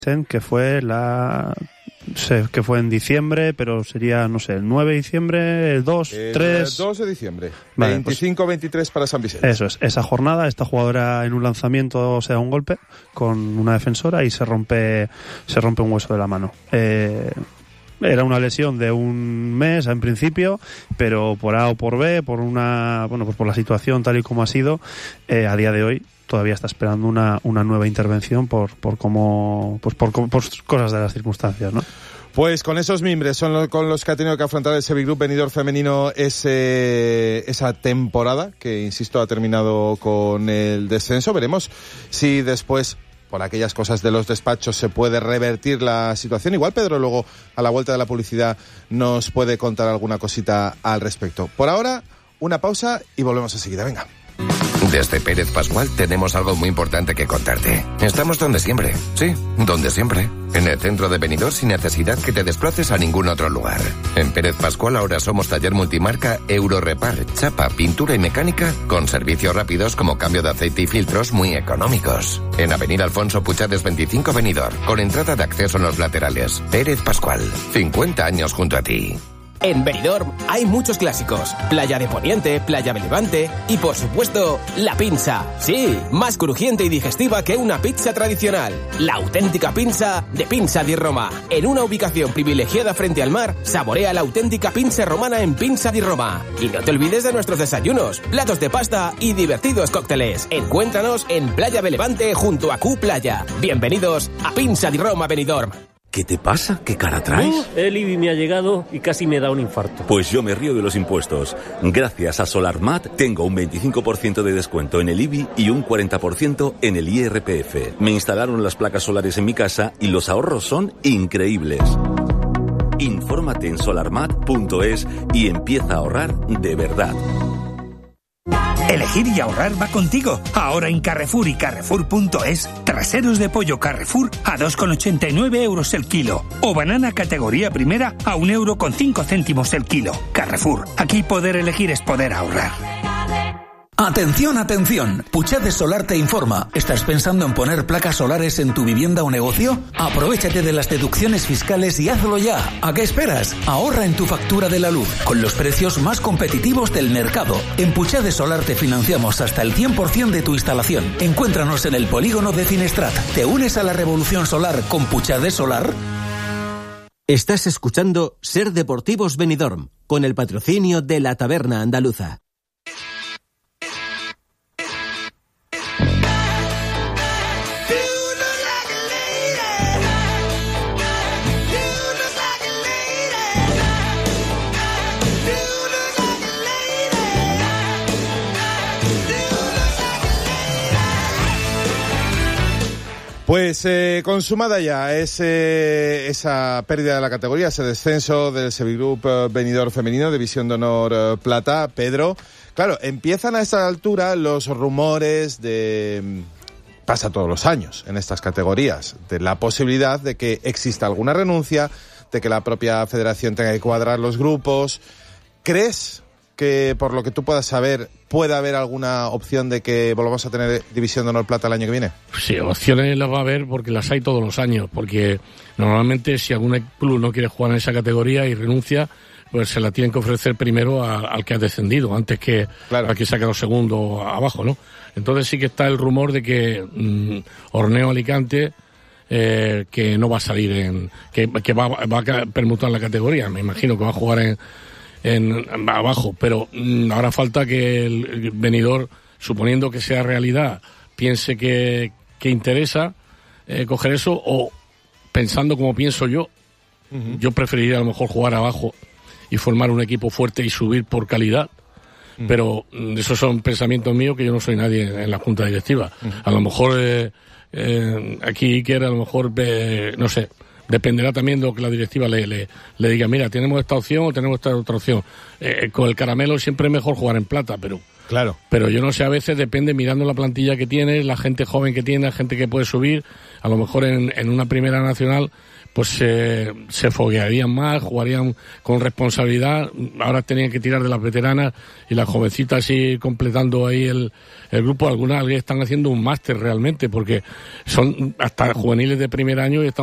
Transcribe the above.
que fue en diciembre, pero sería, no sé, el 9 de diciembre, el 2, 3... 2 de diciembre, vale, 25-23 para San Vicente. Eso es, esa jornada, esta jugadora en un lanzamiento se da un golpe con una defensora y se rompe un hueso de la mano. Era una lesión de un mes en principio, pero por A o por B, por la situación tal y como ha sido, a día de hoy todavía está esperando una nueva intervención por cosas de las circunstancias, ¿no? Pues con esos mimbres son con los que ha tenido que afrontar el Sevilla Group Benidorm femenino esa temporada, que insisto ha terminado con el descenso. Veremos si después, por aquellas cosas de los despachos, se puede revertir la situación. Igual Pedro luego a la vuelta de la publicidad nos puede contar alguna cosita al respecto. Por ahora, una pausa y volvemos enseguida. Venga. Desde Pérez Pascual tenemos algo muy importante que contarte. Estamos donde siempre, sí, donde siempre. En el centro de Benidorm sin necesidad que te desplaces a ningún otro lugar. En Pérez Pascual ahora somos taller multimarca Eurorepar, chapa, pintura y mecánica con servicios rápidos como cambio de aceite y filtros muy económicos. En Avenida Alfonso Puchades 25 Benidorm, con entrada de acceso en los laterales. Pérez Pascual, 50 años junto a ti. En Benidorm hay muchos clásicos. Playa de Poniente, Playa de Levante y, por supuesto, la pinza. Sí, más crujiente y digestiva que una pizza tradicional. La auténtica pinza de Pinza di Roma. En una ubicación privilegiada frente al mar, saborea la auténtica pinza romana en Pinza di Roma. Y no te olvides de nuestros desayunos, platos de pasta y divertidos cócteles. Encuéntranos en Playa de Levante junto a Q Playa. Bienvenidos a Pinza di Roma Benidorm. ¿Qué te pasa? ¿Qué cara traes? El IBI me ha llegado y casi me da un infarto. Pues yo me río de los impuestos. Gracias a SolarMat tengo un 25% de descuento en el IBI y un 40% en el IRPF. Me instalaron las placas solares en mi casa y los ahorros son increíbles. Infórmate en solarmat.es y empieza a ahorrar de verdad. Elegir y ahorrar va contigo. Ahora en Carrefour y Carrefour.es, traseros de pollo Carrefour a 2,89 euros el kilo. O banana categoría primera a 1,05 € el kilo. Carrefour, aquí poder elegir es poder ahorrar. Atención, atención. Puchades Solar te informa. ¿Estás pensando en poner placas solares en tu vivienda o negocio? Aprovéchate de las deducciones fiscales y hazlo ya. ¿A qué esperas? Ahorra en tu factura de la luz con los precios más competitivos del mercado. En Puchades Solar te financiamos hasta el 100% de tu instalación. Encuéntranos en el polígono de Finestrat. ¿Te unes a la revolución solar con Puchades Solar? Estás escuchando Ser Deportivos Benidorm con el patrocinio de la Taberna Andaluza. Pues consumada ya esa pérdida de la categoría, ese descenso del Sevilla Group Benidorm femenino, División de Honor Plata. Pedro, claro, empiezan a esta altura los rumores pasa todos los años en estas categorías, de la posibilidad de que exista alguna renuncia, de que la propia federación tenga que cuadrar los grupos. ¿Crees que, por lo que tú puedas saber, puede haber alguna opción de que volvamos a tener División de Honor Plata el año que viene? Sí, opciones las va a haber porque las hay todos los años, porque normalmente si algún club no quiere jugar en esa categoría y renuncia, pues se la tienen que ofrecer primero al que ha descendido, antes que al que se ha quedado segundo abajo, ¿no? Entonces sí que está el rumor de que Horneo Alicante que no va a salir que va a permutar la categoría, me imagino que va a jugar en abajo, pero ahora falta que el Benidorm, suponiendo que sea realidad, piense que interesa coger eso, o pensando como pienso yo. Yo preferiría a lo mejor jugar abajo y formar un equipo fuerte y subir por calidad, pero esos son pensamientos míos, que yo no soy nadie en la junta directiva. A lo mejor aquí Iker, a lo mejor no sé, dependerá también de lo que la directiva le diga. Mira, tenemos esta opción o tenemos esta otra opción. Con el caramelo siempre es mejor jugar en plata, pero yo no sé, a veces depende, mirando la plantilla que tienes, la gente joven que tiene, la gente que puede subir, a lo mejor en una primera nacional pues se foguearían más, jugarían con responsabilidad. Ahora tenían que tirar de las veteranas y las jovencitas así completando ahí el grupo. Algunas están haciendo un máster realmente, porque son hasta juveniles de primer año y están